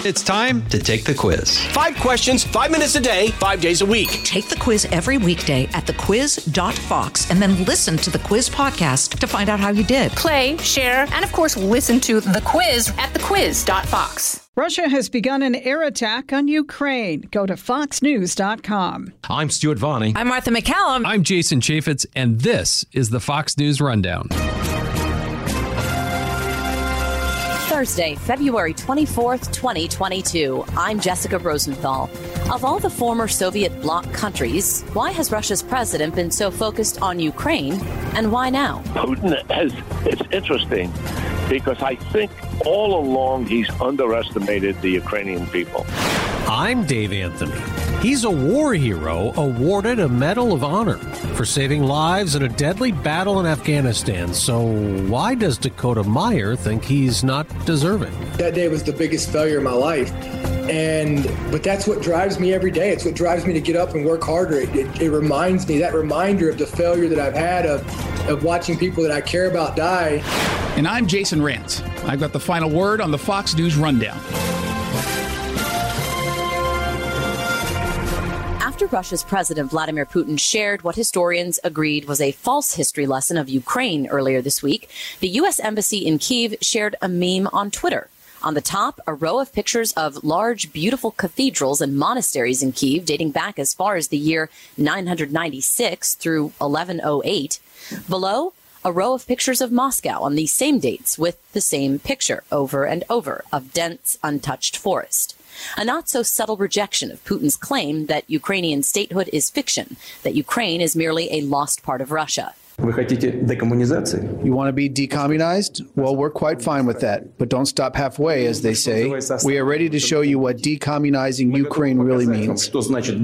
It's time to take the quiz. 5 questions, 5 minutes a day, 5 days a week. Take the quiz every weekday at thequiz.fox and then listen to the quiz podcast to find out how you did. Play, share, and of course, listen to the quiz at thequiz.fox. Russia has begun an air attack on Ukraine. Go to foxnews.com. I'm Stuart Vonnie. I'm Martha McCallum. I'm Jason Chaffetz, and this is the Fox News Rundown. Thursday, February 24th, 2022. I'm Jessica Rosenthal. Of all the former Soviet bloc countries, why has Russia's president been so focused on Ukraine, and why now? It's interesting because I think all along he's underestimated the Ukrainian people. I'm Dave Anthony. He's a war hero awarded a Medal of Honor for saving lives in a deadly battle in Afghanistan. So why does Dakota Meyer think he's not deserving? That day was the biggest failure of my life. But that's what drives me every day. It's what drives me to get up and work harder. It reminds me, that reminder of the failure that I've had of watching people that I care about die. And I'm Jason Rantz. I've got the final word on the Fox News Rundown. After Russia's President Vladimir Putin shared what historians agreed was a false history lesson of Ukraine earlier this week, the U.S. Embassy in Kyiv shared a meme on Twitter. On the top, a row of pictures of large, beautiful cathedrals and monasteries in Kyiv dating back as far as the year 996 through 1108. Below, a row of pictures of Moscow on these same dates with the same picture over and over of dense, untouched forest. A not-so-subtle rejection of Putin's claim that Ukrainian statehood is fiction, that Ukraine is merely a lost part of Russia. You want to be decommunized? Well, we're quite fine with that. But don't stop halfway, as they say. We are ready to show you what decommunizing Ukraine really means.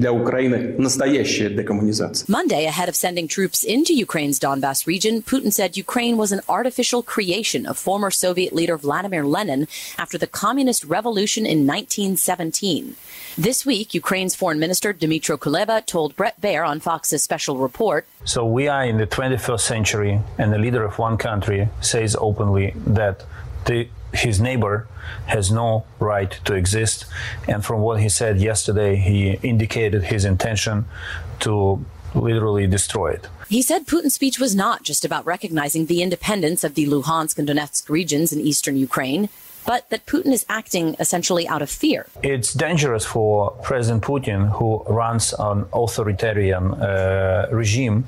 Monday, ahead of sending troops into Ukraine's Donbass region, Putin said Ukraine was an artificial creation of former Soviet leader Vladimir Lenin after the communist revolution in 1917. This week, Ukraine's foreign minister Dmytro Kuleba told Bret Baier on Fox's special report. So we are in the 21st century, and the leader of one country says openly that his neighbor has no right to exist. And from what he said yesterday, he indicated his intention to literally destroy it. He said Putin's speech was not just about recognizing the independence of the Luhansk and Donetsk regions in eastern Ukraine, but that Putin is acting essentially out of fear. It's dangerous for President Putin, who runs an authoritarian regime,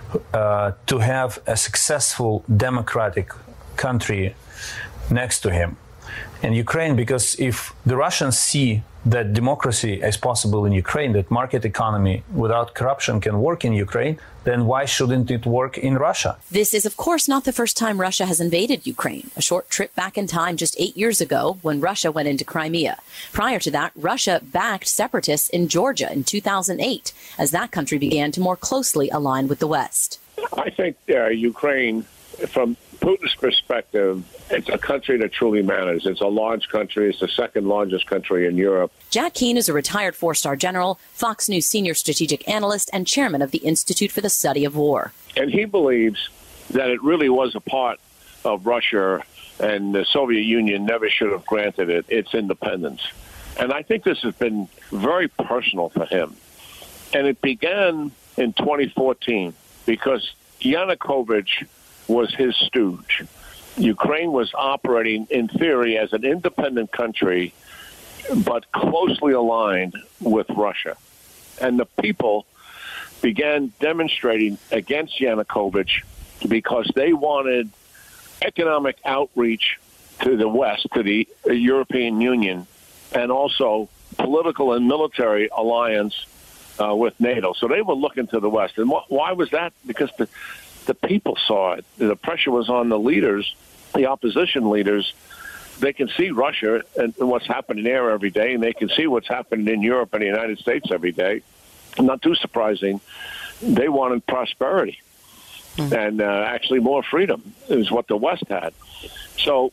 to have a successful democratic country next to him. And Ukraine, because if the Russians see that democracy is possible in Ukraine, that market economy without corruption can work in Ukraine, then why shouldn't it work in Russia? This is, of course, not the first time Russia has invaded Ukraine. A short trip back in time just 8 years ago when Russia went into Crimea. Prior to that, Russia backed separatists in Georgia in 2008 as that country began to more closely align with the West. I think Ukraine, from Putin's perspective, it's a country that truly matters. It's a large country. It's the second largest country in Europe. Jack Keane is a retired four-star general, Fox News senior strategic analyst, and chairman of the Institute for the Study of War. And he believes that it really was a part of Russia, and the Soviet Union never should have granted it its independence. And I think this has been very personal for him. And it began in 2014 because Yanukovych was his stooge. Ukraine was operating, in theory, as an independent country, but closely aligned with Russia. And the people began demonstrating against Yanukovych because they wanted economic outreach to the West, to the European Union, and also political and military alliance with NATO. So they were looking to the West. And why was that? Because the people saw it. The pressure was on the leaders, the opposition leaders. They can see Russia and what's happening there every day, and they can see what's happening in Europe and the United States every day. Not too surprising. They wanted prosperity and actually more freedom is what the West had. So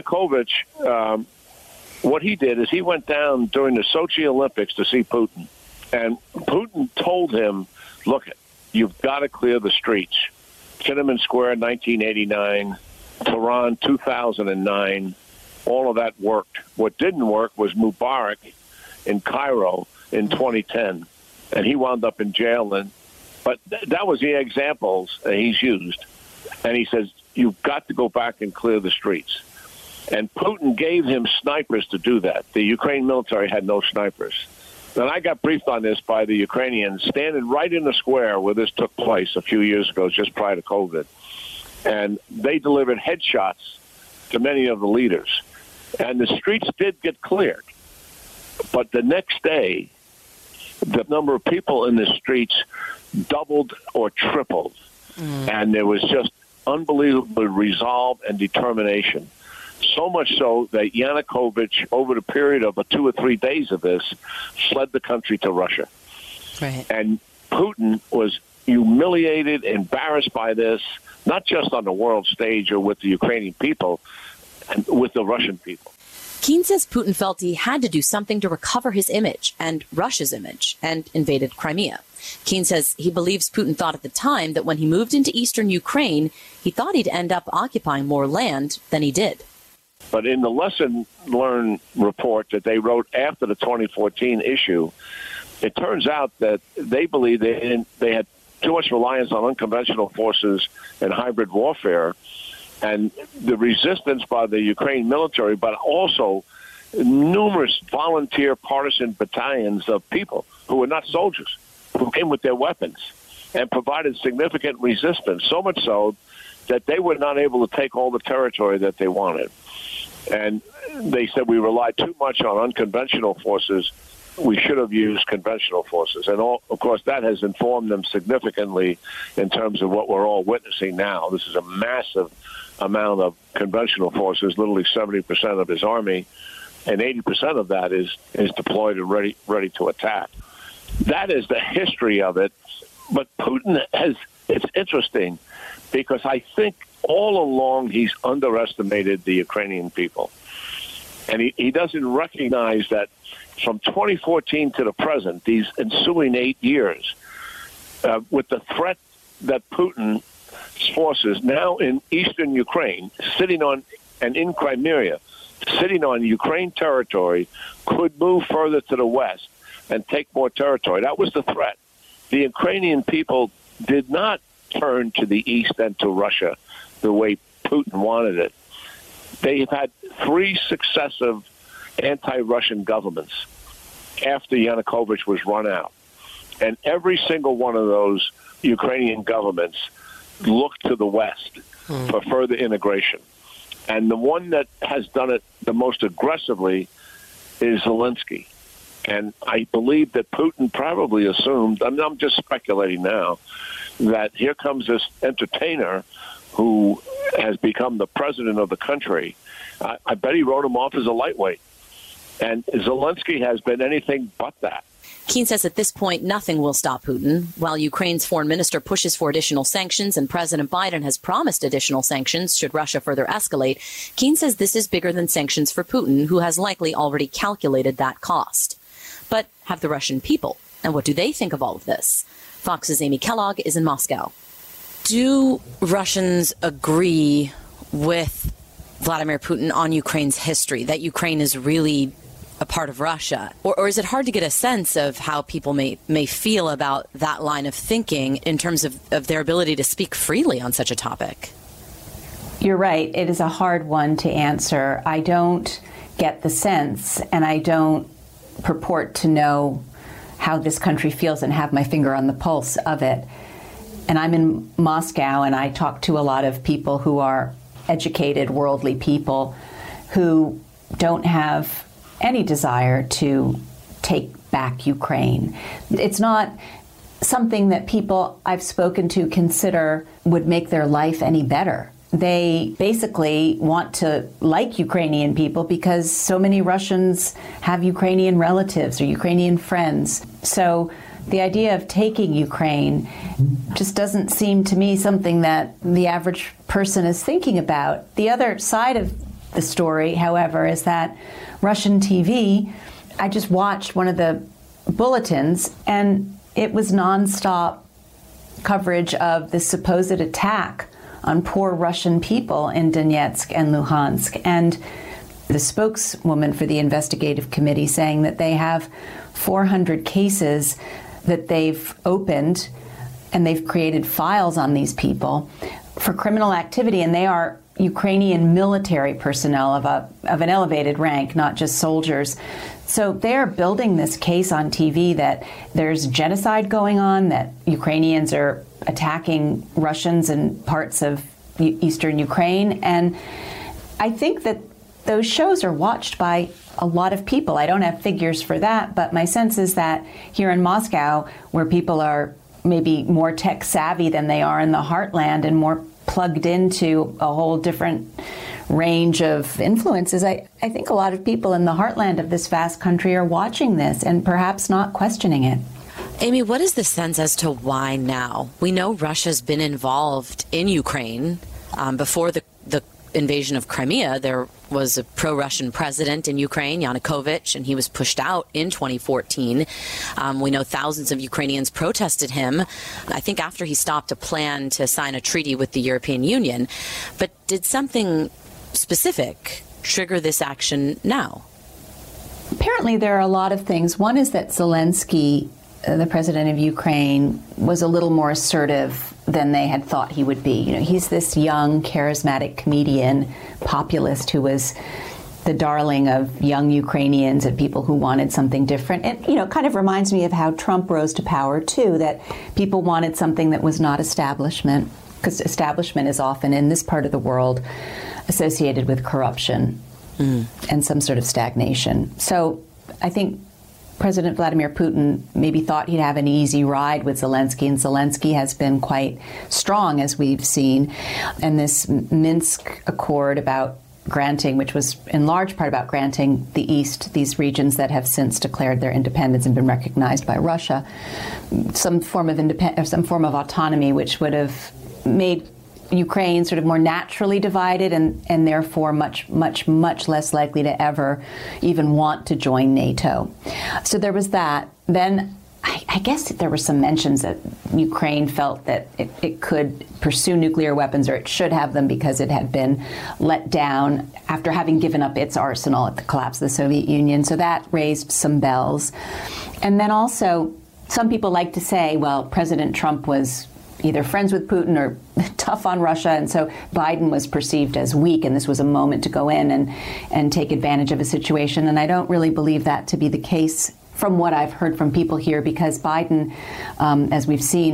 Yanukovych, what he did is he went down during the Sochi Olympics to see Putin. And Putin told him, look, you've got to clear the streets. Tiananmen Square, 1989, Tehran, 2009, all of that worked. What didn't work was Mubarak in Cairo in 2010, and he wound up in jail. But that was the examples that he's used. And he says, you've got to go back and clear the streets. And Putin gave him snipers to do that. The Ukraine military had no snipers. And I got briefed on this by the Ukrainians standing right in the square where this took place a few years ago, just prior to COVID. And they delivered headshots to many of the leaders. And the streets did get cleared. But the next day, the number of people in the streets doubled or tripled. And there was just unbelievable resolve and determination. So much so that Yanukovych, over the period of 2 or 3 days of this, fled the country to Russia. Right. And Putin was humiliated, embarrassed by this, not just on the world stage or with the Ukrainian people, and with the Russian people. Keene says Putin felt he had to do something to recover his image and Russia's image, and invaded Crimea. Keene says he believes Putin thought at the time that when he moved into eastern Ukraine, he thought he'd end up occupying more land than he did. But in the lesson learned report that they wrote after the 2014 issue, it turns out that they believe they had too much reliance on unconventional forces and hybrid warfare, and the resistance by the Ukraine military, but also numerous volunteer partisan battalions of people who were not soldiers, who came with their weapons and provided significant resistance, so much so that they were not able to take all the territory that they wanted. And they said we relied too much on unconventional forces. We should have used conventional forces. And, of course, that has informed them significantly in terms of what we're all witnessing now. This is a massive amount of conventional forces, literally 70% of his army, and 80% of that is deployed and ready to attack. That is the history of it. But Putin it's interesting because I think all along he's underestimated the Ukrainian people. And he doesn't recognize that from 2014 to the present, these ensuing 8 years, with the threat that Putin's forces now in eastern Ukraine, sitting on and in Crimea, sitting on Ukraine territory, could move further to the west and take more territory. That was the threat. The Ukrainian people did not turn to the east and to Russia the way Putin wanted it. They've had 3 successive anti-Russian governments after Yanukovych was run out. And every single one of those Ukrainian governments looked to the West for further integration. And the one that has done it the most aggressively is Zelensky. And I believe that Putin probably assumed, I mean, I'm just speculating now, that here comes this entertainer who has become the president of the country. I bet he wrote him off as a lightweight. And Zelensky has been anything but that. Keene says at this point, nothing will stop Putin. While Ukraine's foreign minister pushes for additional sanctions and President Biden has promised additional sanctions should Russia further escalate, Keene says this is bigger than sanctions for Putin, who has likely already calculated that cost. But have the Russian people, and what do they think of all of this? Fox's Amy Kellogg is in Moscow. Do Russians agree with Vladimir Putin on Ukraine's history, that Ukraine is really a part of Russia? Or is it hard to get a sense of how people may feel about that line of thinking in terms of their ability to speak freely on such a topic? You're right. It is a hard one to answer. I don't get the sense, and I don't purport to know how this country feels and have my finger on the pulse of it. And I'm in Moscow, and I talk to a lot of people who are educated, worldly people who don't have any desire to take back Ukraine. It's not something that people I've spoken to consider would make their life any better. They basically want to like Ukrainian people because so many Russians have Ukrainian relatives or Ukrainian friends. So the idea of taking Ukraine just doesn't seem to me something that the average person is thinking about. The other side of the story, however, is that Russian TV, I just watched one of the bulletins, and it was nonstop coverage of the supposed attack on poor Russian people in Donetsk and Luhansk. And the spokeswoman for the investigative committee, saying that they have 400 cases that they've opened, and they've created files on these people for criminal activity, and they are Ukrainian military personnel of an elevated rank, not just soldiers. So they're building this case on TV that there's genocide going on, that Ukrainians are attacking Russians in parts of eastern Ukraine. And I think that those shows are watched by a lot of people. I don't have figures for that, but my sense is that here in Moscow, where people are maybe more tech savvy than they are in the heartland and more plugged into a whole different range of influences, I think a lot of people in the heartland of this vast country are watching this and perhaps not questioning it. Amy, what is the sense as to why now? We know Russia's been involved in Ukraine. Before the invasion of Crimea, there was a pro-Russian president in Ukraine, Yanukovych, and he was pushed out in 2014. We know thousands of Ukrainians protested him, I think after he stopped a plan to sign a treaty with the European Union. But did something specific trigger this action now? Apparently there are a lot of things. One is that Zelensky, the president of Ukraine, was a little more assertive than they had thought he would be. You know, he's this young, charismatic comedian, populist who was the darling of young Ukrainians and people who wanted something different. And, you know, it kind of reminds me of how Trump rose to power, too, that people wanted something that was not establishment, because establishment is often, in this part of the world, associated with corruption and some sort of stagnation. So I think President Vladimir Putin maybe thought he'd have an easy ride with Zelensky, and Zelensky has been quite strong, as we've seen. And this Minsk Accord about granting, which was in large part about granting the East, these regions that have since declared their independence and been recognized by Russia, some form of autonomy, which would have made Ukraine sort of more naturally divided and therefore much less likely to ever even want to join NATO. So there was that. Then I guess there were some mentions that Ukraine felt that it could pursue nuclear weapons, or it should have them, because it had been let down after having given up its arsenal at the collapse of the Soviet Union. So that raised some bells. And then also, some people like to say, well, President Trump was either friends with Putin or tough on Russia, and so Biden was perceived as weak, and this was a moment to go in and take advantage of a situation. And I don't really believe that to be the case from what I've heard from people here, because Biden, as we've seen,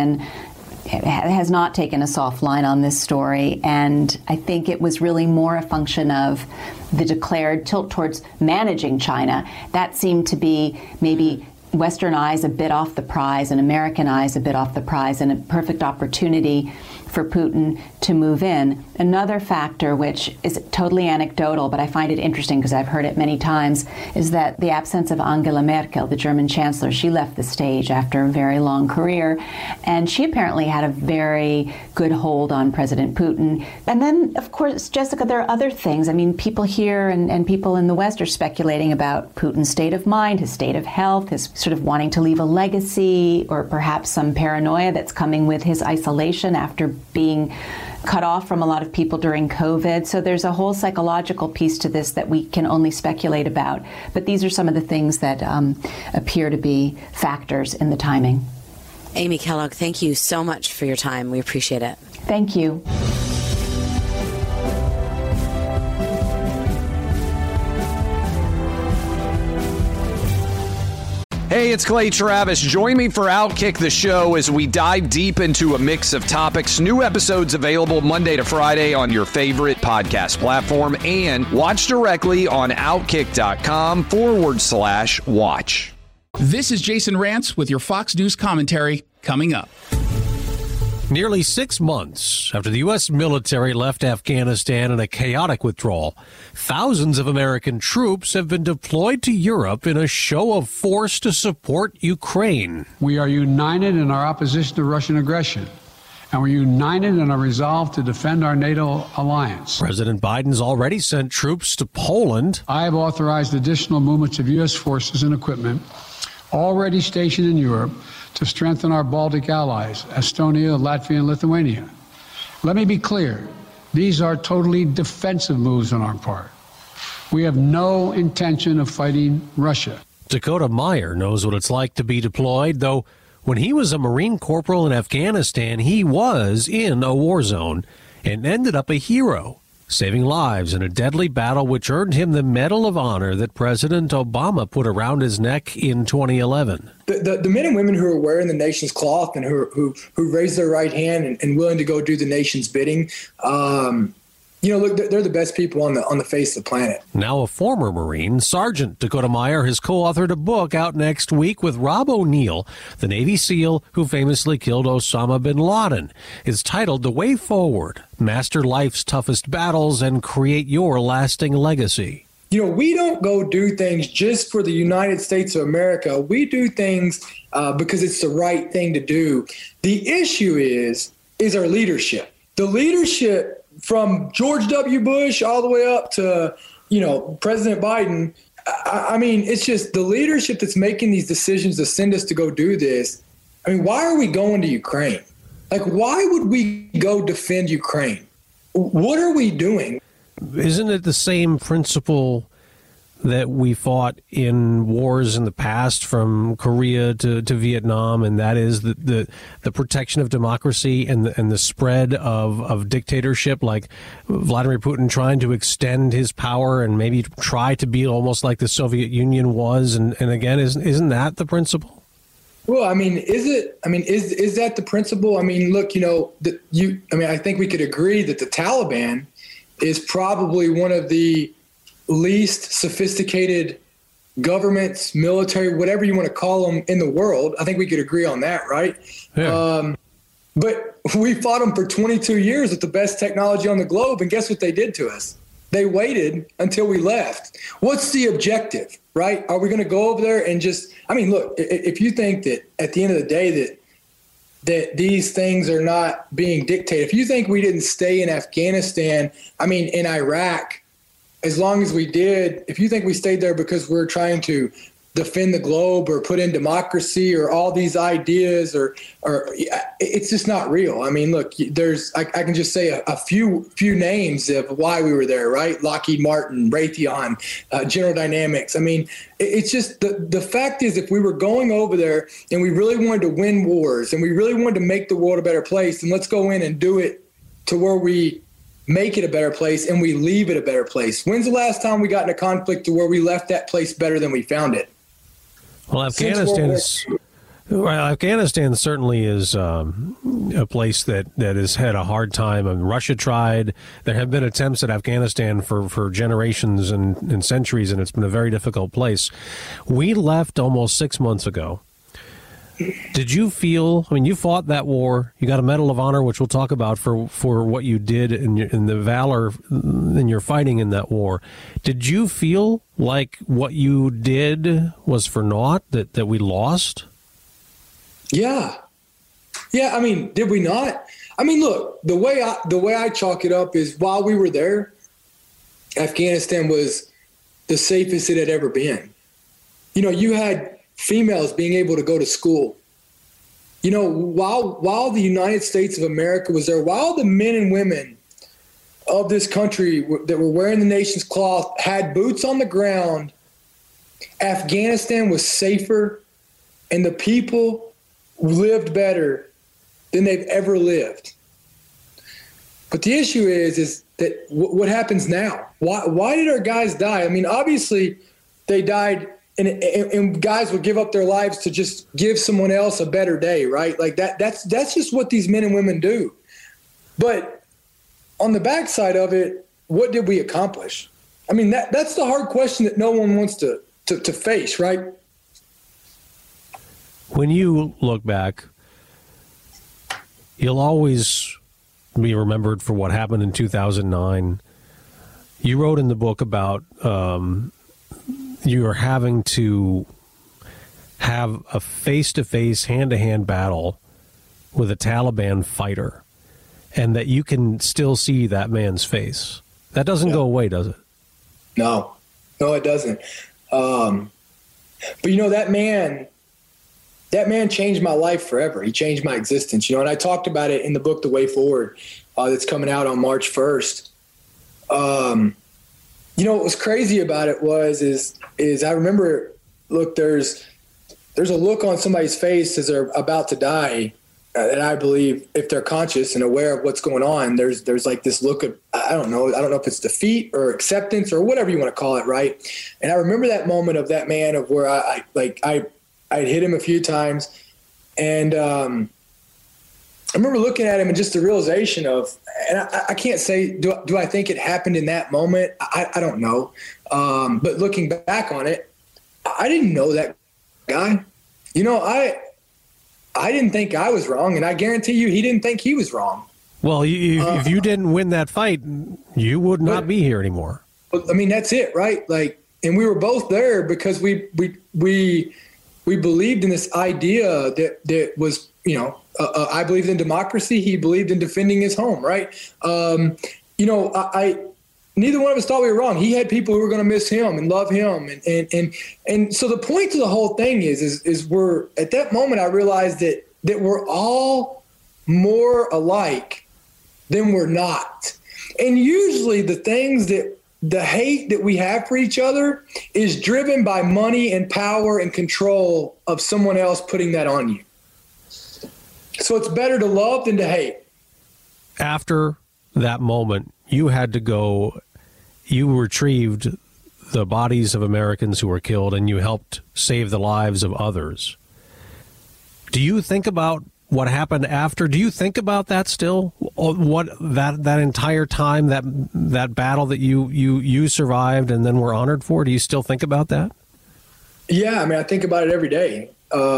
has not taken a soft line on this story. And I think it was really more a function of the declared tilt towards managing China. That seemed to be maybe Western eyes a bit off the prize and American eyes a bit off the prize, and a perfect opportunity for Putin to move in. Another factor, which is totally anecdotal, but I find it interesting because I've heard it many times, is that the absence of Angela Merkel, the German chancellor. She left the stage after a very long career, and she apparently had a very good hold on President Putin. And then, of course, Jessica, there are other things. I mean, people here and people in the West are speculating about Putin's state of mind, his state of health, his sort of wanting to leave a legacy, or perhaps some paranoia that's coming with his isolation after being cut off from a lot of people during COVID. So there's a whole psychological piece to this that we can only speculate about. But these are some of the things that appear to be factors in the timing. Amy Kellogg, thank you so much for your time. We appreciate it. Thank you. Hey, it's Clay Travis. Join me for Outkick the Show as we dive deep into a mix of topics. New episodes available Monday to Friday on your favorite podcast platform, and watch directly on Outkick.com/watch. This is Jason Rantz with your Fox News commentary coming up. Nearly 6 months after the U.S. military left Afghanistan in a chaotic withdrawal, thousands of American troops have been deployed to Europe in a show of force to support Ukraine. We are united in our opposition to Russian aggression, and we're united in our resolve to defend our NATO alliance. President Biden's already sent troops to Poland. I have authorized additional movements of U.S. forces and equipment already stationed in Europe to strengthen our Baltic allies, Estonia, Latvia, and Lithuania. Let me be clear. These are totally defensive moves on our part. We have no intention of fighting Russia. Dakota Meyer knows what it's like to be deployed, though when he was a Marine corporal in Afghanistan, he was in a war zone and ended up a hero, saving lives in a deadly battle which earned him the Medal of Honor that President Obama put around his neck in 2011. The men and women who are wearing the nation's cloth and who raise their right hand and willing to go do the nation's bidding, look, they're the best people on the face of the planet. Now a former Marine, Sergeant Dakota Meyer has co-authored a book out next week with Rob O'Neill, the Navy SEAL who famously killed Osama bin Laden. It's titled The Way Forward, Master Life's Toughest Battles and Create Your Lasting Legacy. We don't go do things just for the United States of America. We do things because it's the right thing to do. The issue is our leadership. The leadership from George W. Bush all the way up to, President Biden. I mean, it's just the leadership that's making these decisions to send us to go do this. I mean, why are we going to Ukraine? Like, why would we go defend Ukraine? What are we doing? Isn't it the same principle that we fought in wars in the past, from Korea to Vietnam, and that is the protection of democracy and the spread of dictatorship, like Vladimir Putin trying to extend his power and maybe try to be almost like the Soviet Union was, and again, isn't that the principle? Well, I mean, is it? I mean, is that the principle? I mean, look, I think we could agree that the Taliban is probably one of the least sophisticated governments, military, whatever you want to call them, in the world. I think we could agree on that, right? Yeah. But we fought them for 22 years with the best technology on the globe, and guess what they did to us? They waited until we left. What's the objective, right? Are we going to go over there and just – I mean, look, if you think that at the end of the day that these things are not being dictated, if you think we didn't stay in Afghanistan, I mean, in Iraq – as long as we did, if you think we stayed there because we're trying to defend the globe or put in democracy or all these ideas, or it's just not real. I mean, look, I can just say a few names of why we were there, right? Lockheed Martin, Raytheon, General Dynamics. I mean, it's just the fact is, if we were going over there and we really wanted to win wars and we really wanted to make the world a better place, then let's go in and do it to where we make it a better place and we leave it a better place. When's the last time we got in a conflict to where we left that place better than we found it? Well, Afghanistan certainly is a place that has had a hard time. I mean, Russia tried. There have been attempts at Afghanistan for generations and centuries, and it's been a very difficult place. We left almost 6 months ago. Did you feel, I mean, you fought that war, you got a Medal of Honor, which we'll talk about for what you did in the valor in your fighting in that war. Did you feel like what you did was for naught, that we lost? Yeah. I mean, did we not? I mean, look, the way I chalk it up is, while we were there, Afghanistan was the safest it had ever been. You had females being able to go to school. While the United States of America was there, while the men and women of this country that were wearing the nation's cloth had boots on the ground, Afghanistan was safer and the people lived better than they've ever lived. But the issue is that what happens now? Why did our guys die? I mean, obviously they died. And guys would give up their lives to just give someone else a better day, right? Like that's just what these men and women do. But on the backside of it, what did we accomplish? I mean, that's the hard question that no one wants to face, right? When you look back, you'll always be remembered for what happened in 2009. You wrote in the book about you are having to have a face-to-face, hand-to-hand battle with a Taliban fighter, and that you can still see that man's face. That doesn't go away, does it? No, it doesn't. But that man changed my life forever. He changed my existence, and I talked about it in the book, The Way Forward, that's coming out on March 1st. You know, what was crazy about it is I remember, look, there's a look on somebody's face as they're about to die. And I believe if they're conscious and aware of what's going on, there's like this look of, I don't know if it's defeat or acceptance or whatever you want to call it. Right. And I remember that moment of that man of where I'd hit him a few times. And, I remember looking at him and just the realization of, and I can't say, do I think it happened in that moment? I don't know. But looking back on it, I didn't know that guy. You know, I didn't think I was wrong, and I guarantee you he didn't think he was wrong. Well, if you didn't win that fight, you would not be here anymore. I mean, that's it, right? Like, and we were both there because we believed in this idea that was, you know, I believed in democracy. He believed in defending his home, right? You know, neither one of us thought we were wrong. He had people who were going to miss him and love him. And so the point to the whole thing is we're at that moment, I realized that we're all more alike than we're not. And usually the things the hate that we have for each other is driven by money and power and control of someone else putting that on you. So it's better to love than to hate. After that moment, you had to go, you retrieved the bodies of Americans who were killed, and you helped save the lives of others. Do you think about what happened after? Do you think about that still? What that entire time, that battle that you survived and then were honored for? Do you still think about that? Yeah, I mean, I think about it every day.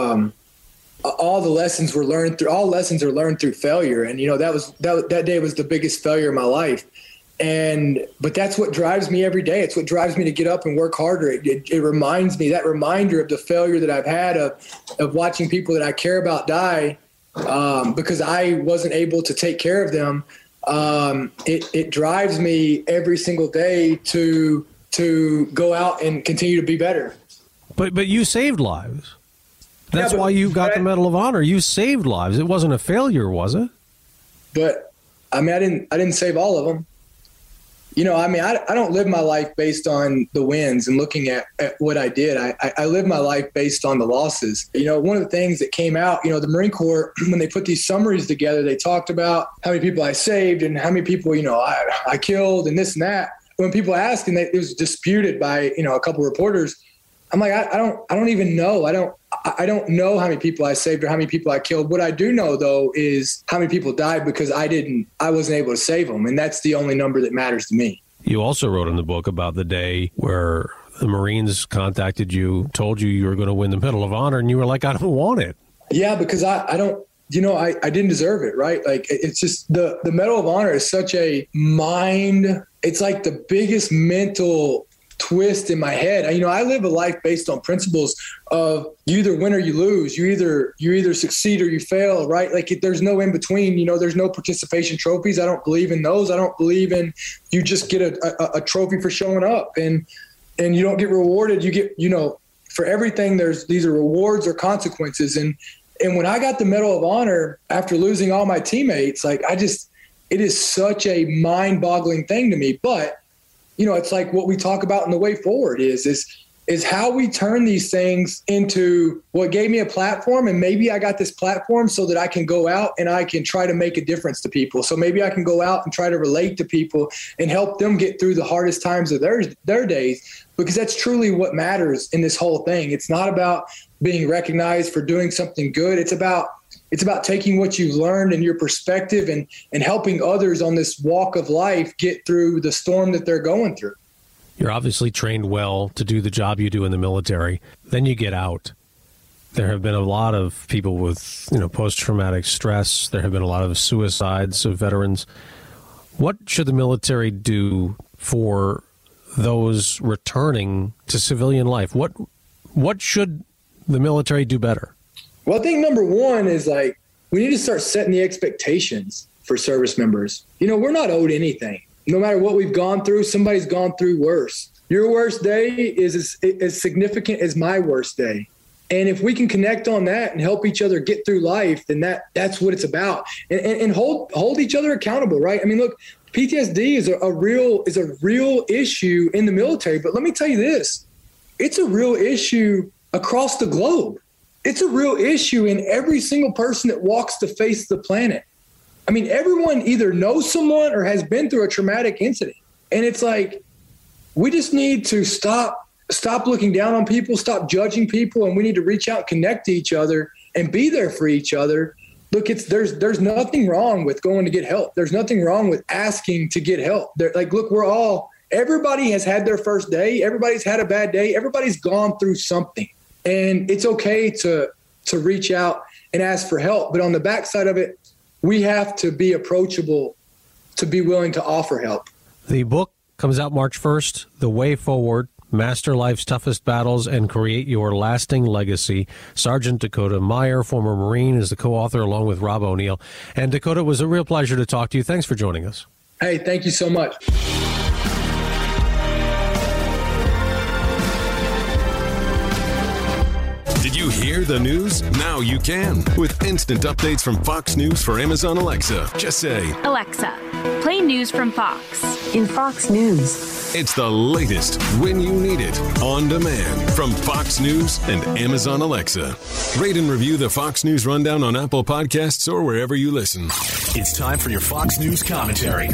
All lessons are learned through failure. And, you know, that day was the biggest failure of my life. But that's what drives me every day. It's what drives me to get up and work harder. It reminds me, that reminder of the failure that I've had of watching people that I care about die because I wasn't able to take care of them. It drives me every single day to go out and continue to be better. But you saved lives. That's why you got the Medal of Honor. You saved lives. It wasn't a failure, was it? But I mean, I didn't save all of them. You know, I mean, I don't live my life based on the wins and looking at what I did. I live my life based on the losses. You know, one of the things that came out, you know, the Marine Corps, when they put these summaries together, they talked about how many people I saved and how many people, you know, I killed and this and that. When people asked, and it was disputed by, you know, a couple of reporters, I'm like, I don't even know. I don't know how many people I saved or how many people I killed. What I do know, though, is how many people died because I wasn't able to save them. And that's the only number that matters to me. You also wrote in the book about the day where the Marines contacted you, told you were going to win the Medal of Honor, and you were like, I don't want it. Yeah, because I don't, you know, I didn't deserve it, right? Like, it's just the Medal of Honor is such a it's like the biggest mental twist in my head. You know, I live a life based on principles of you either win or you lose. You either succeed or you fail, right? Like there's no in between. You know, there's no participation trophies. I don't believe in those. I don't believe in you just get a trophy for showing up and you don't get rewarded. You get, you know, for everything these are rewards or consequences. And when I got the Medal of Honor after losing all my teammates, like it is such a mind-boggling thing to me. But you know, it's like what we talk about in the way forward is how we turn these things into what gave me a platform. And maybe I got this platform so that I can go out and I can try to make a difference to people. So maybe I can go out and try to relate to people and help them get through the hardest times of their days, because that's truly what matters in this whole thing. It's not about being recognized for doing something good. It's about taking what you've learned and your perspective and helping others on this walk of life get through the storm that they're going through. You're obviously trained well to do the job you do in the military. Then you get out. There have been a lot of people with, you know, post-traumatic stress. There have been a lot of suicides of veterans. What should the military do for those returning to civilian life? What should the military do better? Well, I think number one is like we need to start setting the expectations for service members. You know, we're not owed anything. No matter what we've gone through, somebody's gone through worse. Your worst day is as significant as my worst day. And if we can connect on that and help each other get through life, then that's what it's about. And hold each other accountable, right? I mean, look, PTSD is a real issue in the military. But let me tell you this, it's a real issue across the globe. It's a real issue in every single person that walks the face of the planet. I mean, everyone either knows someone or has been through a traumatic incident. And it's like, we just need to stop looking down on people, stop judging people, and we need to reach out, connect to each other, and be there for each other. Look, there's nothing wrong with going to get help. There's nothing wrong with asking to get help. Look, everybody has had their first day. Everybody's had a bad day. Everybody's gone through something. And it's okay to reach out and ask for help. But on the backside of it, we have to be approachable to be willing to offer help. The book comes out March 1st, The Way Forward, Master Life's Toughest Battles and Create Your Lasting Legacy. Sergeant Dakota Meyer, former Marine, is the co-author along with Rob O'Neill. And Dakota, it was a real pleasure to talk to you. Thanks for joining us. Hey, thank you so much. Did you hear the news? Now you can. With instant updates from Fox News for Amazon Alexa. Just say, Alexa, play news from Fox. In Fox News. It's the latest when you need it, on demand from Fox News and Amazon Alexa. Rate and review the Fox News Rundown on Apple Podcasts or wherever you listen. It's time for your Fox News commentary.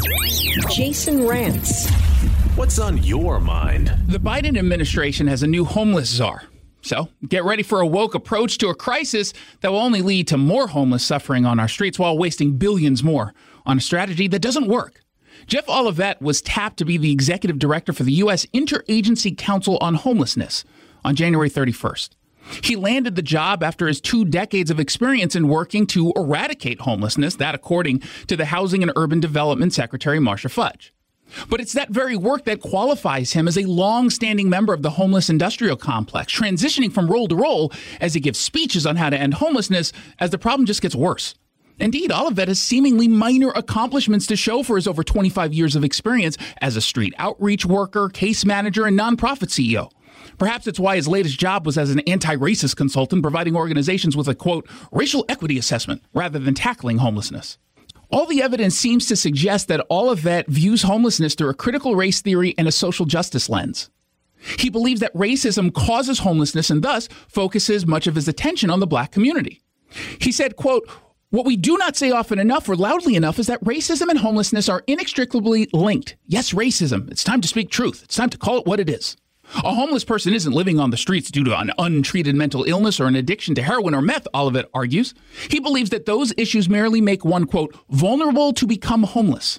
Jason Rantz. What's on your mind? The Biden administration has a new homeless czar. So get ready for a woke approach to a crisis that will only lead to more homeless suffering on our streets while wasting billions more on a strategy that doesn't work. Jeff Olivet was tapped to be the executive director for the U.S. Interagency Council on Homelessness on January 31st. He landed the job after his 2 decades of experience in working to eradicate homelessness, that according to the Housing and Urban Development Secretary Marcia Fudge. But it's that very work that qualifies him as a long-standing member of the homeless industrial complex, transitioning from role to role as he gives speeches on how to end homelessness as the problem just gets worse. Indeed, Olivet has seemingly minor accomplishments to show for his over 25 years of experience as a street outreach worker, case manager, and nonprofit CEO. Perhaps it's why his latest job was as an anti-racist consultant, providing organizations with a, quote, racial equity assessment rather than tackling homelessness. All the evidence seems to suggest that Olivet views homelessness through a critical race theory and a social justice lens. He believes that racism causes homelessness and thus focuses much of his attention on the black community. He said, quote, what we do not say often enough or loudly enough is that racism and homelessness are inextricably linked. Yes, racism. It's time to speak truth. It's time to call it what it is. A homeless person isn't living on the streets due to an untreated mental illness or an addiction to heroin or meth, Olivet argues. He believes that those issues merely make one, quote, vulnerable to become homeless.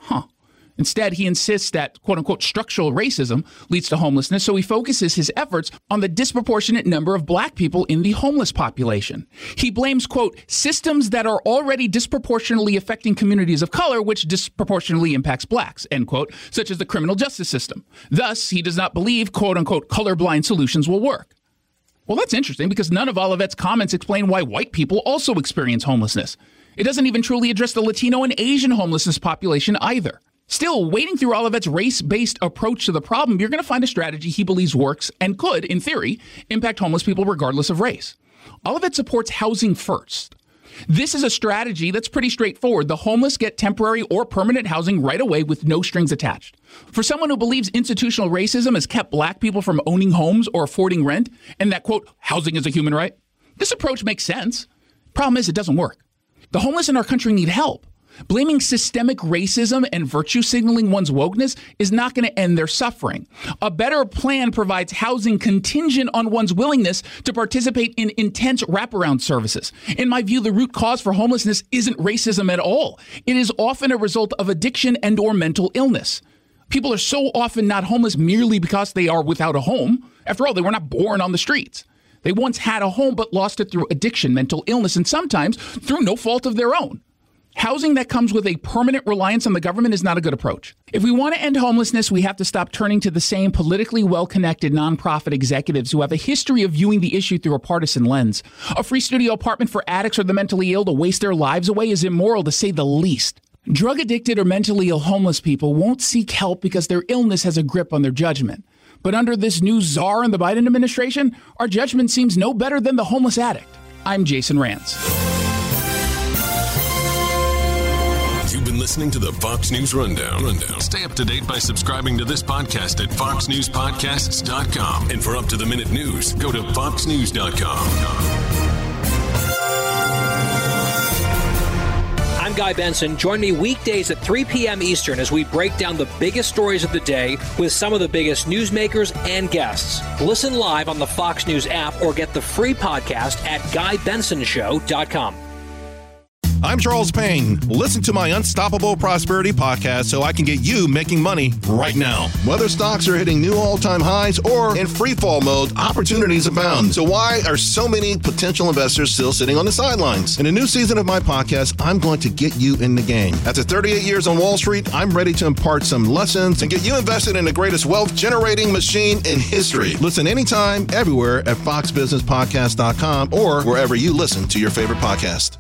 Instead, he insists that, quote unquote, structural racism leads to homelessness, so he focuses his efforts on the disproportionate number of black people in the homeless population. He blames, quote, systems that are already disproportionately affecting communities of color, which disproportionately impacts blacks, end quote, such as the criminal justice system. Thus, he does not believe, quote unquote, colorblind solutions will work. Well, that's interesting because none of Olivet's comments explain why white people also experience homelessness. It doesn't even truly address the Latino and Asian homelessness population either. Still, wading through Olivet's race-based approach to the problem, you're going to find a strategy he believes works and could, in theory, impact homeless people regardless of race. Olivet supports housing first. This is a strategy that's pretty straightforward. The homeless get temporary or permanent housing right away with no strings attached. For someone who believes institutional racism has kept black people from owning homes or affording rent, and that, quote, housing is a human right, this approach makes sense. Problem is, it doesn't work. The homeless in our country need help. Blaming systemic racism and virtue signaling one's wokeness is not going to end their suffering. A better plan provides housing contingent on one's willingness to participate in intense wraparound services. In my view, the root cause for homelessness isn't racism at all. It is often a result of addiction and or mental illness. People are so often not homeless merely because they are without a home. After all, they were not born on the streets. They once had a home but lost it through addiction, mental illness, and sometimes through no fault of their own. Housing that comes with a permanent reliance on the government is not a good approach. If we want to end homelessness, we have to stop turning to the same politically well-connected nonprofit executives who have a history of viewing the issue through a partisan lens. A free studio apartment for addicts or the mentally ill to waste their lives away is immoral, to say the least. Drug-addicted or mentally ill homeless people won't seek help because their illness has a grip on their judgment. But under this new czar in the Biden administration, our judgment seems no better than the homeless addict. I'm Jason Rantz. You've been listening to the Fox News Rundown. Stay up to date by subscribing to this podcast at foxnewspodcasts.com. And for up-to-the-minute news, go to foxnews.com. I'm Guy Benson. Join me weekdays at 3 p.m. Eastern as we break down the biggest stories of the day with some of the biggest newsmakers and guests. Listen live on the Fox News app or get the free podcast at GuyBensonShow.com. I'm Charles Payne. Listen to my Unstoppable Prosperity podcast so I can get you making money right now. Whether stocks are hitting new all-time highs or in free fall mode, opportunities abound. So why are so many potential investors still sitting on the sidelines? In a new season of my podcast, I'm going to get you in the game. After 38 years on Wall Street, I'm ready to impart some lessons and get you invested in the greatest wealth-generating machine in history. Listen anytime, everywhere at foxbusinesspodcast.com or wherever you listen to your favorite podcast.